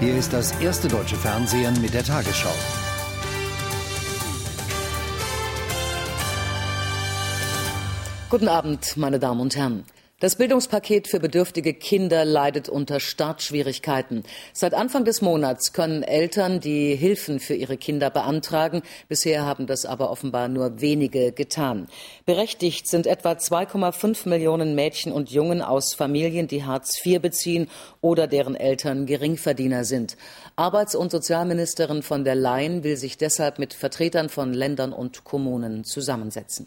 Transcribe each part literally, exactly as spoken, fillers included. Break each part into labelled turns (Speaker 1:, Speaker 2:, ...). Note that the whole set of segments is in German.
Speaker 1: Hier ist das erste deutsche Fernsehen mit der Tagesschau.
Speaker 2: Guten Abend, meine Damen und Herren. Das Bildungspaket für bedürftige Kinder leidet unter Startschwierigkeiten. Seit Anfang des Monats können Eltern die Hilfen für ihre Kinder beantragen. Bisher haben das aber offenbar nur wenige getan. Berechtigt sind etwa zwei Komma fünf Millionen Mädchen und Jungen aus Familien, die Hartz vier beziehen oder deren Eltern Geringverdiener sind. Arbeits- und Sozialministerin von der Leyen will sich deshalb mit Vertretern von Ländern und Kommunen zusammensetzen.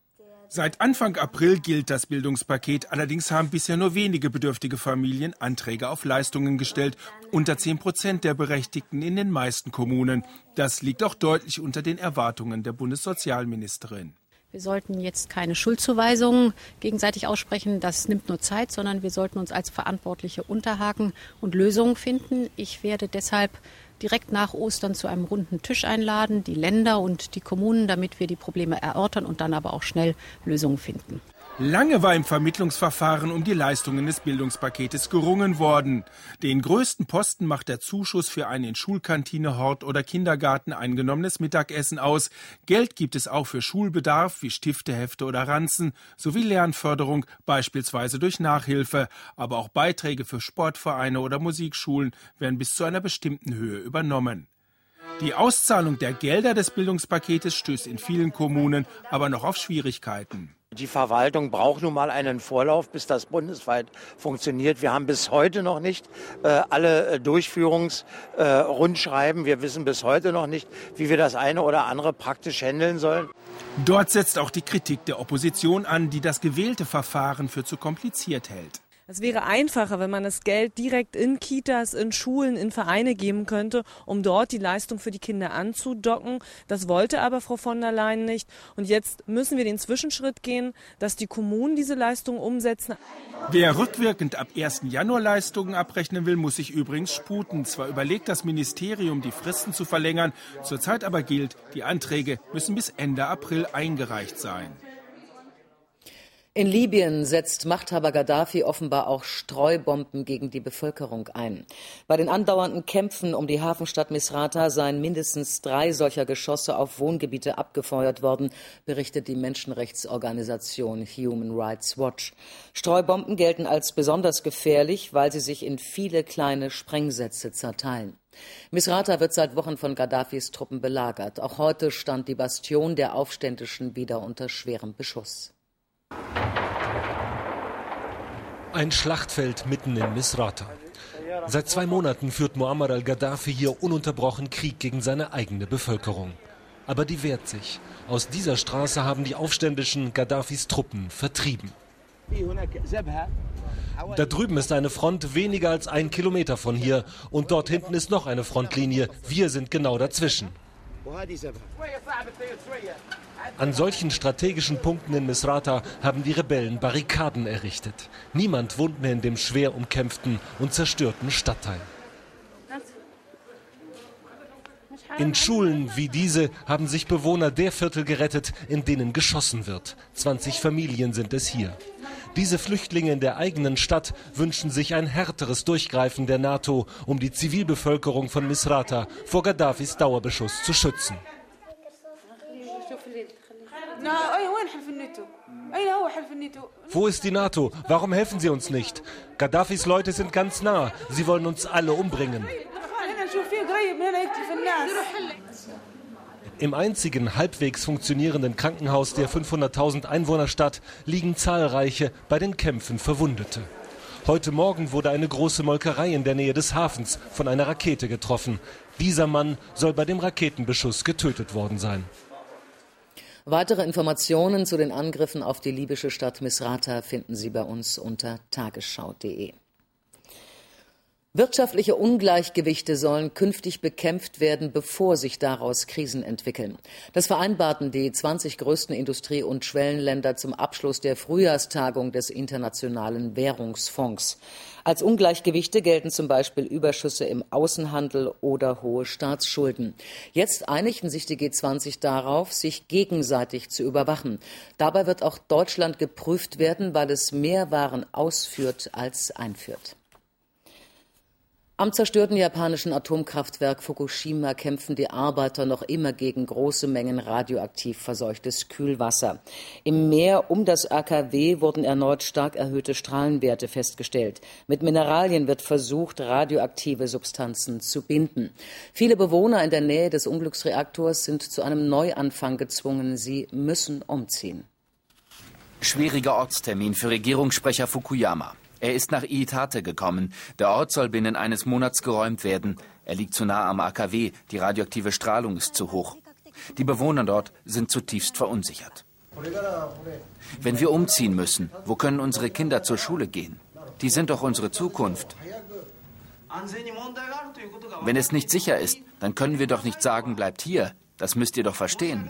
Speaker 3: Seit Anfang April gilt das Bildungspaket. Allerdings haben bisher nur wenige bedürftige Familien Anträge auf Leistungen gestellt. Unter zehn Prozent der Berechtigten in den meisten Kommunen. Das liegt auch deutlich unter den Erwartungen der Bundessozialministerin.
Speaker 4: Wir sollten jetzt keine Schuldzuweisungen gegenseitig aussprechen. Das nimmt nur Zeit, sondern wir sollten uns als Verantwortliche unterhaken und Lösungen finden. Ich werde deshalb direkt nach Ostern zu einem runden Tisch einladen, die Länder und die Kommunen, damit wir die Probleme erörtern und dann aber auch schnell Lösungen finden.
Speaker 3: Lange war im Vermittlungsverfahren um die Leistungen des Bildungspaketes gerungen worden. Den größten Posten macht der Zuschuss für ein in Schulkantine, Hort oder Kindergarten eingenommenes Mittagessen aus. Geld gibt es auch für Schulbedarf wie Stifte, Hefte oder Ranzen sowie Lernförderung, beispielsweise durch Nachhilfe. Aber auch Beiträge für Sportvereine oder Musikschulen werden bis zu einer bestimmten Höhe übernommen. Die Auszahlung der Gelder des Bildungspaketes stößt in vielen Kommunen aber noch auf Schwierigkeiten.
Speaker 5: Die Verwaltung braucht nun mal einen Vorlauf, bis das bundesweit funktioniert. Wir haben bis heute noch nicht äh, alle äh, Durchführungsrundschreiben. Äh, wir wissen bis heute noch nicht, wie wir das eine oder andere praktisch handeln sollen.
Speaker 3: Dort setzt auch die Kritik der Opposition an, die das gewählte Verfahren für zu kompliziert hält.
Speaker 6: Es wäre einfacher, wenn man das Geld direkt in Kitas, in Schulen, in Vereine geben könnte, um dort die Leistung für die Kinder anzudocken. Das wollte aber Frau von der Leyen nicht. Und jetzt müssen wir den Zwischenschritt gehen, dass die Kommunen diese Leistung umsetzen.
Speaker 3: Wer rückwirkend ab ersten Januar Leistungen abrechnen will, muss sich übrigens sputen. Zwar überlegt das Ministerium, die Fristen zu verlängern, zurzeit aber gilt, die Anträge müssen bis Ende April eingereicht sein.
Speaker 2: In Libyen setzt Machthaber Gaddafi offenbar auch Streubomben gegen die Bevölkerung ein. Bei den andauernden Kämpfen um die Hafenstadt Misrata seien mindestens drei solcher Geschosse auf Wohngebiete abgefeuert worden, berichtet die Menschenrechtsorganisation Human Rights Watch. Streubomben gelten als besonders gefährlich, weil sie sich in viele kleine Sprengsätze zerteilen. Misrata wird seit Wochen von Gaddafis Truppen belagert. Auch heute stand die Bastion der Aufständischen wieder unter schwerem Beschuss.
Speaker 7: Ein Schlachtfeld mitten in Misrata. Seit zwei Monaten führt Muammar al-Gaddafi hier ununterbrochen Krieg gegen seine eigene Bevölkerung. Aber die wehrt sich. Aus dieser Straße haben die Aufständischen Gaddafis Truppen vertrieben. Da drüben ist eine Front weniger als ein Kilometer von hier. Und dort hinten ist noch eine Frontlinie. Wir sind genau dazwischen. An solchen strategischen Punkten in Misrata haben die Rebellen Barrikaden errichtet. Niemand wohnt mehr in dem schwer umkämpften und zerstörten Stadtteil. In Schulen wie diese haben sich Bewohner der Viertel gerettet, in denen geschossen wird. zwanzig Familien sind es hier. Diese Flüchtlinge in der eigenen Stadt wünschen sich ein härteres Durchgreifen der NATO, um die Zivilbevölkerung von Misrata vor Gaddafis Dauerbeschuss zu schützen. Wo ist die NATO? Warum helfen sie uns nicht? Gaddafis Leute sind ganz nah. Sie wollen uns alle umbringen. Im einzigen halbwegs funktionierenden Krankenhaus der fünfhunderttausend Einwohnerstadt liegen zahlreiche bei den Kämpfen Verwundete. Heute Morgen wurde eine große Molkerei in der Nähe des Hafens von einer Rakete getroffen. Dieser Mann soll bei dem Raketenbeschuss getötet worden sein.
Speaker 2: Weitere Informationen zu den Angriffen auf die libysche Stadt Misrata finden Sie bei uns unter tagesschau punkt de. Wirtschaftliche Ungleichgewichte sollen künftig bekämpft werden, bevor sich daraus Krisen entwickeln. Das vereinbarten die zwanzig größten Industrie- und Schwellenländer zum Abschluss der Frühjahrstagung des Internationalen Währungsfonds. Als Ungleichgewichte gelten zum Beispiel Überschüsse im Außenhandel oder hohe Staatsschulden. Jetzt einigten sich die G zwanzig darauf, sich gegenseitig zu überwachen. Dabei wird auch Deutschland geprüft werden, weil es mehr Waren ausführt als einführt. Am zerstörten japanischen Atomkraftwerk Fukushima kämpfen die Arbeiter noch immer gegen große Mengen radioaktiv verseuchtes Kühlwasser. Im Meer um das A K W wurden erneut stark erhöhte Strahlenwerte festgestellt. Mit Mineralien wird versucht, radioaktive Substanzen zu binden. Viele Bewohner in der Nähe des Unglücksreaktors sind zu einem Neuanfang gezwungen. Sie müssen umziehen.
Speaker 8: Schwieriger Ortstermin für Regierungssprecher Fukuyama. Er ist nach Iitate gekommen. Der Ort soll binnen eines Monats geräumt werden. Er liegt zu nah am A K W. Die radioaktive Strahlung ist zu hoch. Die Bewohner dort sind zutiefst verunsichert. Wenn wir umziehen müssen, wo können unsere Kinder zur Schule gehen? Die sind doch unsere Zukunft. Wenn es nicht sicher ist, dann können wir doch nicht sagen, bleibt hier. Das müsst ihr doch verstehen.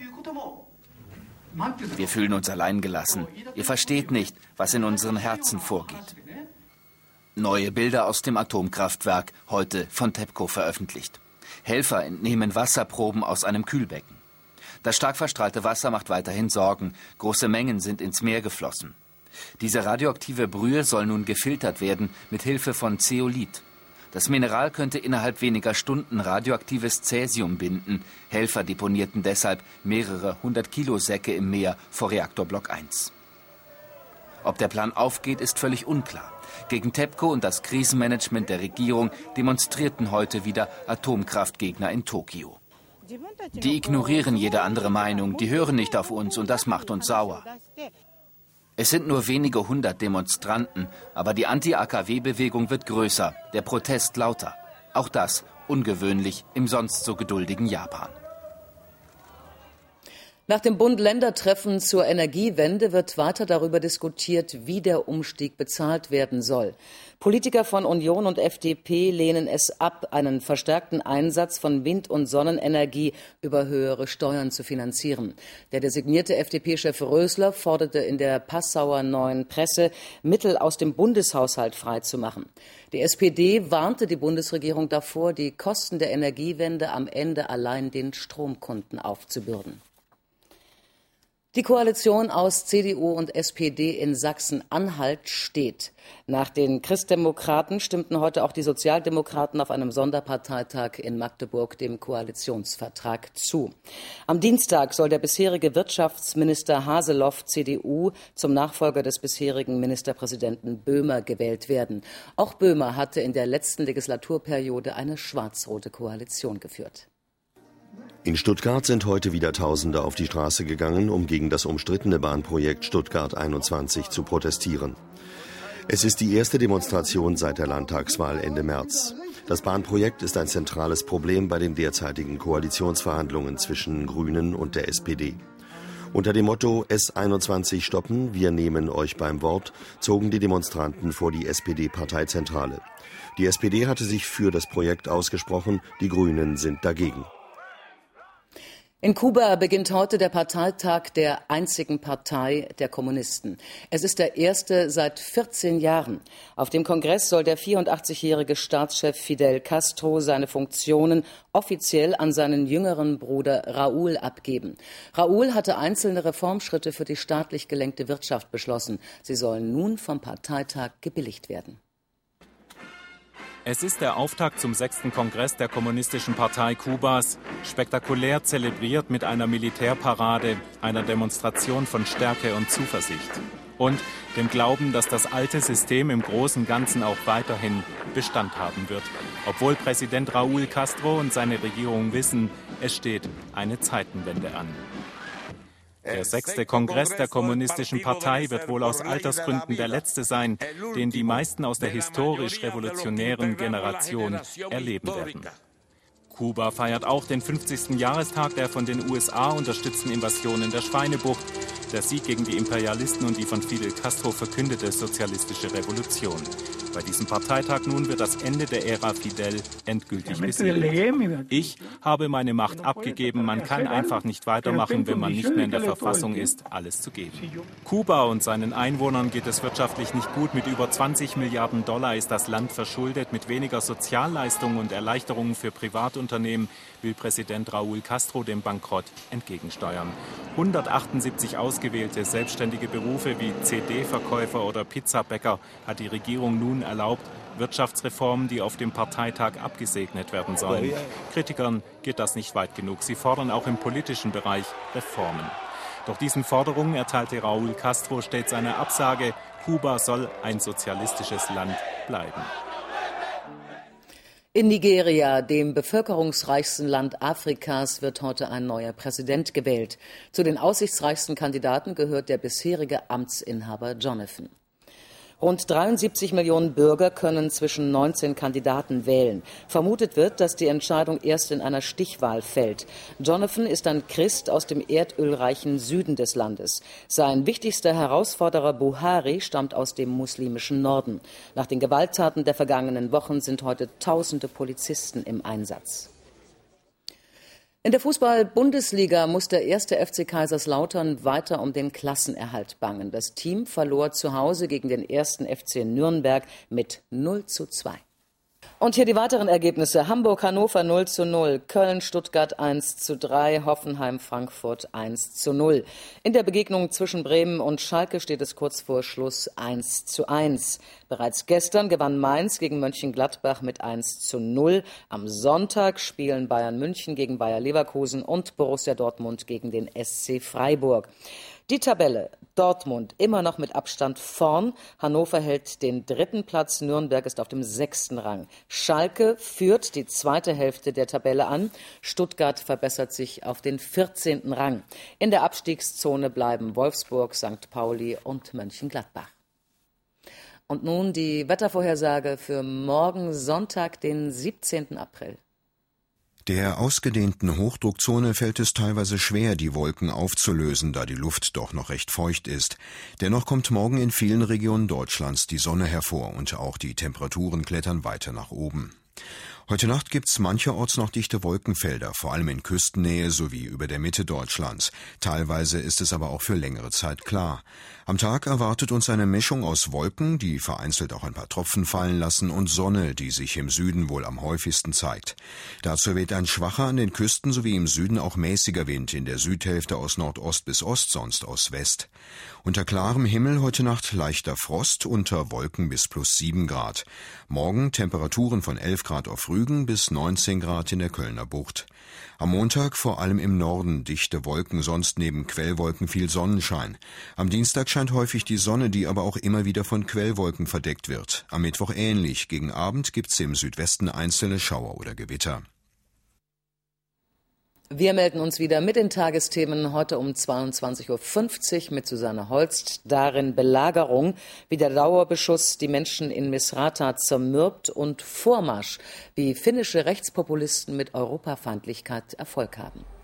Speaker 8: Wir fühlen uns allein gelassen. Ihr versteht nicht, was in unseren Herzen vorgeht. Neue Bilder aus dem Atomkraftwerk, heute von TEPCO veröffentlicht. Helfer entnehmen Wasserproben aus einem Kühlbecken. Das stark verstrahlte Wasser macht weiterhin Sorgen. Große Mengen sind ins Meer geflossen. Diese radioaktive Brühe soll nun gefiltert werden mit Hilfe von Zeolit. Das Mineral könnte innerhalb weniger Stunden radioaktives Cäsium binden. Helfer deponierten deshalb mehrere hundert Kilo Säcke im Meer vor Reaktorblock eins. Ob der Plan aufgeht, ist völlig unklar. Gegen TEPCO und das Krisenmanagement der Regierung demonstrierten heute wieder Atomkraftgegner in Tokio. Die ignorieren jede andere Meinung, die hören nicht auf uns und das macht uns sauer. Es sind nur wenige hundert Demonstranten, aber die Anti-A K W-Bewegung wird größer, der Protest lauter. Auch das ungewöhnlich im sonst so geduldigen Japan.
Speaker 2: Nach dem Bund-Länder-Treffen zur Energiewende wird weiter darüber diskutiert, wie der Umstieg bezahlt werden soll. Politiker von Union und F D P lehnen es ab, einen verstärkten Einsatz von Wind- und Sonnenenergie über höhere Steuern zu finanzieren. Der designierte F D P-Chef Rösler forderte in der Passauer Neuen Presse, Mittel aus dem Bundeshaushalt freizumachen. Die S P D warnte die Bundesregierung davor, die Kosten der Energiewende am Ende allein den Stromkunden aufzubürden. Die Koalition aus C D U und S P D in Sachsen-Anhalt steht. Nach den Christdemokraten stimmten heute auch die Sozialdemokraten auf einem Sonderparteitag in Magdeburg dem Koalitionsvertrag zu. Am Dienstag soll der bisherige Wirtschaftsminister Haseloff, C D U, zum Nachfolger des bisherigen Ministerpräsidenten Böhmer gewählt werden. Auch Böhmer hatte in der letzten Legislaturperiode eine schwarz-rote Koalition geführt.
Speaker 9: In Stuttgart sind heute wieder Tausende auf die Straße gegangen, um gegen das umstrittene Bahnprojekt Stuttgart einundzwanzig zu protestieren. Es ist die erste Demonstration seit der Landtagswahl Ende März. Das Bahnprojekt ist ein zentrales Problem bei den derzeitigen Koalitionsverhandlungen zwischen Grünen und der S P D. Unter dem Motto S einundzwanzig stoppen, wir nehmen euch beim Wort, zogen die Demonstranten vor die S P D-Parteizentrale. Die S P D hatte sich für das Projekt ausgesprochen, die Grünen sind dagegen.
Speaker 2: In Kuba beginnt heute der Parteitag der einzigen Partei der Kommunisten. Es ist der erste seit vierzehn Jahren. Auf dem Kongress soll der vierundachtzigjährige Staatschef Fidel Castro seine Funktionen offiziell an seinen jüngeren Bruder Raúl abgeben. Raúl hatte einzelne Reformschritte für die staatlich gelenkte Wirtschaft beschlossen. Sie sollen nun vom Parteitag gebilligt werden.
Speaker 10: Es ist der Auftakt zum sechsten Kongress der Kommunistischen Partei Kubas, spektakulär zelebriert mit einer Militärparade, einer Demonstration von Stärke und Zuversicht und dem Glauben, dass das alte System im Großen und Ganzen auch weiterhin Bestand haben wird, obwohl Präsident Raúl Castro und seine Regierung wissen, es steht eine Zeitenwende an. Der sechste Kongress der Kommunistischen Partei wird wohl aus Altersgründen der letzte sein, den die meisten aus der historisch-revolutionären Generation erleben werden. Kuba feiert auch den fünfzigsten Jahrestag der von den U S A unterstützten Invasion in der Schweinebucht, der Sieg gegen die Imperialisten und die von Fidel Castro verkündete sozialistische Revolution. Bei diesem Parteitag nun wird das Ende der Ära Fidel endgültig besiegelt. Ich habe meine Macht abgegeben. Man kann einfach nicht weitermachen, wenn man nicht mehr in der Verfassung ist, alles zu geben. Kuba und seinen Einwohnern geht es wirtschaftlich nicht gut. Mit über zwanzig Milliarden Dollar ist das Land verschuldet. Mit weniger Sozialleistungen und Erleichterungen für Privatunternehmen will Präsident Raúl Castro dem Bankrott entgegensteuern. hundertachtundsiebzig ausgewählte selbstständige Berufe wie C D-Verkäufer oder Pizzabäcker hat die Regierung nun erlaubt, Wirtschaftsreformen, die auf dem Parteitag abgesegnet werden sollen. Kritikern geht das nicht weit genug. Sie fordern auch im politischen Bereich Reformen. Doch diesen Forderungen erteilte Raúl Castro stets eine Absage. Kuba soll ein sozialistisches Land bleiben.
Speaker 2: In Nigeria, dem bevölkerungsreichsten Land Afrikas, wird heute ein neuer Präsident gewählt. Zu den aussichtsreichsten Kandidaten gehört der bisherige Amtsinhaber Jonathan. Rund dreiundsiebzig Millionen Bürger können zwischen neunzehn Kandidaten wählen. Vermutet wird, dass die Entscheidung erst in einer Stichwahl fällt. Jonathan ist ein Christ aus dem erdölreichen Süden des Landes. Sein wichtigster Herausforderer Buhari stammt aus dem muslimischen Norden. Nach den Gewalttaten der vergangenen Wochen sind heute tausende Polizisten im Einsatz. In der Fußball-Bundesliga muss der erste F C Kaiserslautern weiter um den Klassenerhalt bangen. Das Team verlor zu Hause gegen den ersten F C Nürnberg mit null zu zwei. Und hier die weiteren Ergebnisse. Hamburg-Hannover null zu null, Köln-Stuttgart eins zu drei, Hoffenheim-Frankfurt eins zu null. In der Begegnung zwischen Bremen und Schalke steht es kurz vor Schluss eins zu eins. Bereits gestern gewann Mainz gegen Mönchengladbach mit eins zu null. Am Sonntag spielen Bayern München gegen Bayer Leverkusen und Borussia Dortmund gegen den S C Freiburg. Die Tabelle: Dortmund immer noch mit Abstand vorn. Hannover hält den dritten Platz. Nürnberg ist auf dem sechsten Rang. Schalke führt die zweite Hälfte der Tabelle an. Stuttgart verbessert sich auf den vierzehnten Rang. In der Abstiegszone bleiben Wolfsburg, Sankt Pauli und Mönchengladbach. Und nun die Wettervorhersage für morgen Sonntag, den siebzehnten April.
Speaker 11: Der ausgedehnten Hochdruckzone fällt es teilweise schwer, die Wolken aufzulösen, da die Luft doch noch recht feucht ist. Dennoch kommt morgen in vielen Regionen Deutschlands die Sonne hervor und auch die Temperaturen klettern weiter nach oben. Heute Nacht gibt's mancherorts noch dichte Wolkenfelder, vor allem in Küstennähe sowie über der Mitte Deutschlands. Teilweise ist es aber auch für längere Zeit klar. Am Tag erwartet uns eine Mischung aus Wolken, die vereinzelt auch ein paar Tropfen fallen lassen, und Sonne, die sich im Süden wohl am häufigsten zeigt. Dazu weht ein schwacher, an den Küsten sowie im Süden auch mäßiger Wind, in der Südhälfte aus Nordost bis Ost, sonst aus West. Unter klarem Himmel heute Nacht leichter Frost, unter Wolken bis plus sieben Grad. Morgen Temperaturen von elf Grad auf Rügen bis neunzehn Grad in der Kölner Bucht. Am Montag vor allem im Norden dichte Wolken, sonst neben Quellwolken viel Sonnenschein. Am Dienstag scheint häufig die Sonne, die aber auch immer wieder von Quellwolken verdeckt wird. Am Mittwoch ähnlich. Gegen Abend gibt's im Südwesten einzelne Schauer oder Gewitter.
Speaker 2: Wir melden uns wieder mit den Tagesthemen heute um zweiundzwanzig Uhr fünfzig mit Susanne Holst. Darin Belagerung, wie der Dauerbeschuss die Menschen in Misrata zermürbt, und Vormarsch, wie finnische Rechtspopulisten mit Europafeindlichkeit Erfolg haben.